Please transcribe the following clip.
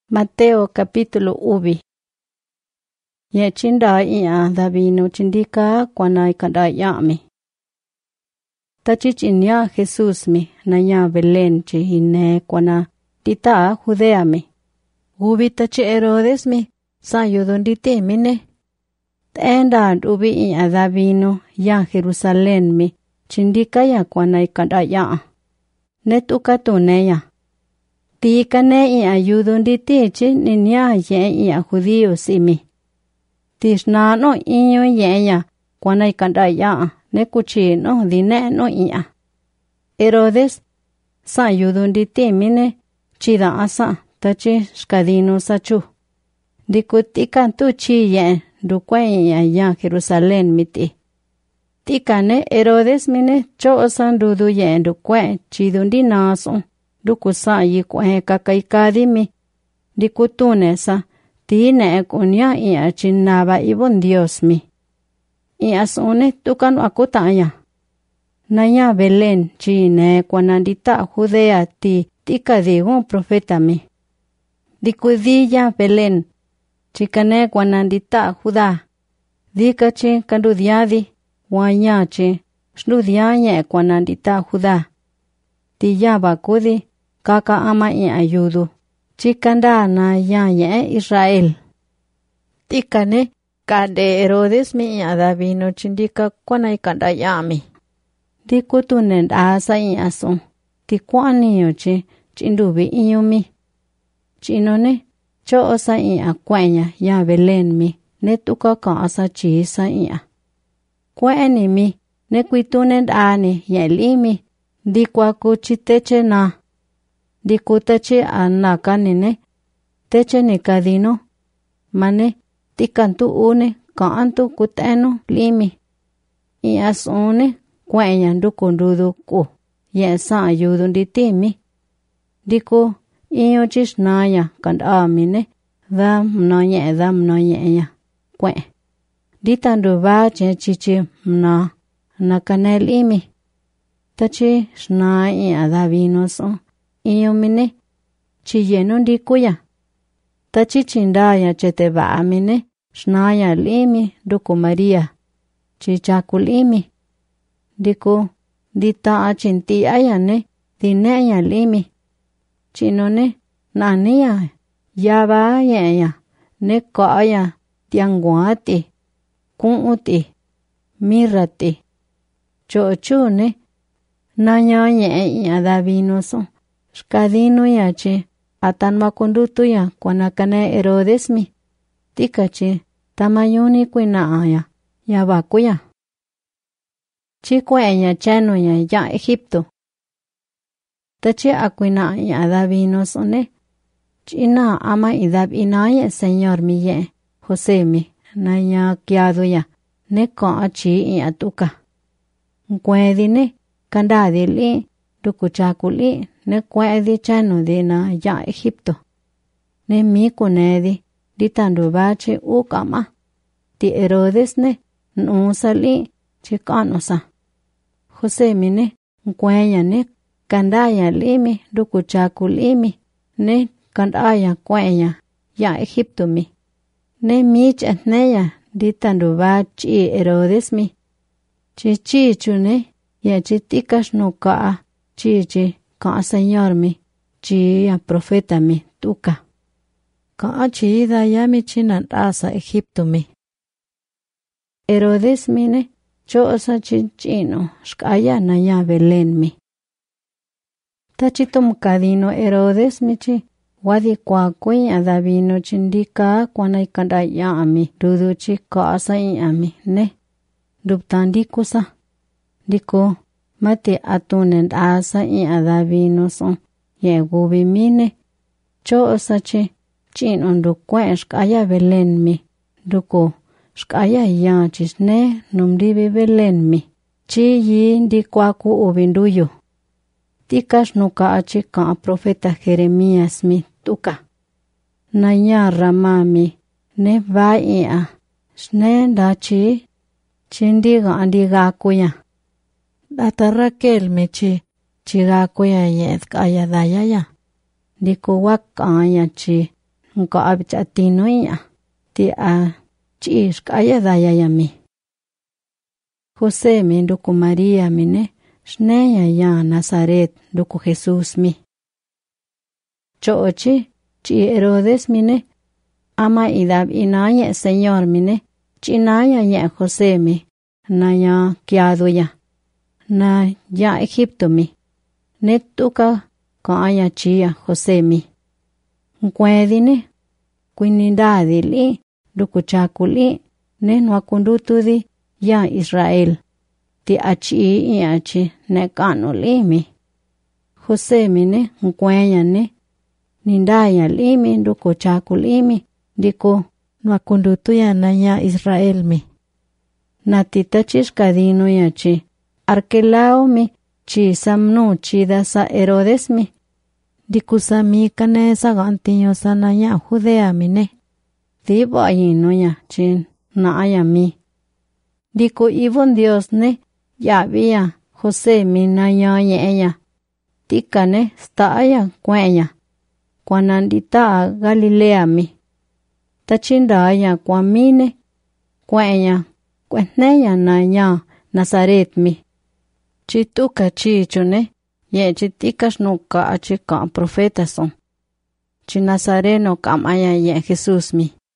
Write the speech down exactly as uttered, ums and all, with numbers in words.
Mateo capítulo uvi. Ye chinda iya davino chindika kwanai kada yami. Tachi chinya Jesus mi na ya Belén chi hine kwana tita Judea mi. Ubi tachi Herodes mi sa yudondite mine. Tenda ubi iya davino ya Jerusalén mi chindika ya kwanai kada ya. Netuka tuneya. Tika ne iya yudondite chi ninya ye iya judíos imi. Tishna no inyo ye ya kwanai kada ya ne kuchi no dine no iya. Herodes sa yudondite mine chida asa tachi skadino sachu. Dikutika tu chi ye dukwe iya ya Jerusalén miti. Tika ne Herodes mine cho san dudu ye dukwe chidundi naso. Dukusa yi kwe kakaikadi mi. Dikutune sa tine kunya iya chinaba ibon Dios mi. Iya sune tukan akutaya. Naya Belén chine kwanandita Judea ti tika digun profeta mi. Dikudilla Belén chikane kwanandita Judá. Dikachi kandudiadi wanyachi shnudianye kwanandita Judá. Tiyaba kudi kaka ama i ayudu. Chikanda na ya ye Israel. Tikane kade Herodes mi ya davino chindika kwanai kanda yami. Dikutunen asa i aso. Tikwani yoche chindubi iyumi. Chinone cho osa i akwenya ya Belén mi. Netuka ka asa chi sa i a. Kweni mi. Nekwitunen ani ye limi. Dikwa kuchiteche na. Dikutache anaka nene. Teche nikadino. Mane tikantu une kaantu kuteno limi. I asune kwenya ndukundudu ku. Yesa ayudun ditimi. Diku iyo chishnaya kandamine. Da mna ye da mna ye ya. Kwe. Ditandu bache chichi mna. Nakane limi. Tachi shna i adavino so. Iyo mine. Chiyeno dikuya. Tachi chindaya chete ba mine. Shnaya limi duku Maria. Chichaku limi. Diku. Dita achinti ayane. Dineya limi. Chinone. Naniya. Yaba yeya. Nekoya. Tianguati. Kuuti. Mirati. Chochune. Nanya ye iya davino so. Shkadino yache. Atan makundutu ya kwanakane Herodes mi. Tikache. Tamayuni kwina aya. Yabakuya. Chikwe ya chano ya ya Egipto. Tache akwina ya davino so ne. China ama idab inaye señor mi ye. Jose mi. Naya kiado ya. Neko achi iya tuka. Nkwedine. Kandadi li, dukuchaku li, ne kwedi chano di na ya Egipto. Ne mi kunedi, di tandu bache ukama. Di Herodes ne, nusa li, chikanosa. Jose mi ne, nkwenya ne, kandaya limi, dukuchaku limi, ne kandaya kwenya, ya Egipto mi. Ne mi chatneya, di tandu bache Herodes mi. Chichichu ne, ya chitikas no ka chichi ka señor mi chi ya profeta mi tuka ka chi da ya mi chinan asa Egipto mi. Herodes mi ne cho sa chinchino shkaya na ya Belén mi. Tachitum kadino Herodes mi chi wadi kwa kuya davino chindika kwanai kanda ya mi dudu chi ka asa i ami ne duptandi kusa. Diku, mate atunen asa i adavino son, ye gubi mine. Cho osache, chin ondu kwen shkaya Belén mi. Duku, shkaya ya chisne numdibi Belén mi. Chi yi ndikwaku ubinduyo. Tikas nuka achi ka profeta Jeremías mi tuka. Naya rama mi, ne va i a. Shne dachi, chindiga andiga kuya. Data Raquel me chi, chiga kuya yed kaya daya ya. Diku wak aya chi, nko abicha tinoya ti a chish kaya daya yami. José mi nduku María mine shneya ya Nazaret nduku Jesús mi. Chochi chi Herodes mine ama idab inaya Señor mine chinaya ya José mi na ya kiaduya na ya Egipto mi netuka kaya chia José mi. Nkwedine kwinindadi li nduku chakuli ne nwakundutudi ya Israel ti achi i achi ne kanu limi. José mine nkwenya ne nindaya limi nduku chakulimi diku nwakundutu ya na ya Israel mi. Natita chishkadino ya chi Arkelao mi chi samnu chi da sa Herodes mi. Diku sami kane sa gantiño sa na ya Judea mine. Dibo ayino ya chi na aya mi. Diku ibon Dios ne ya via José mi na ya yeya. Tika ne sta aya kwenya. Kwanandita Galilea mi. Tachinda aya kwamine kwenya kweneya na ya Nazaret mi. Chituka chichune ye chitika shnuka achika profeta son. Chi Nazareno kamaya ye Jesús mi.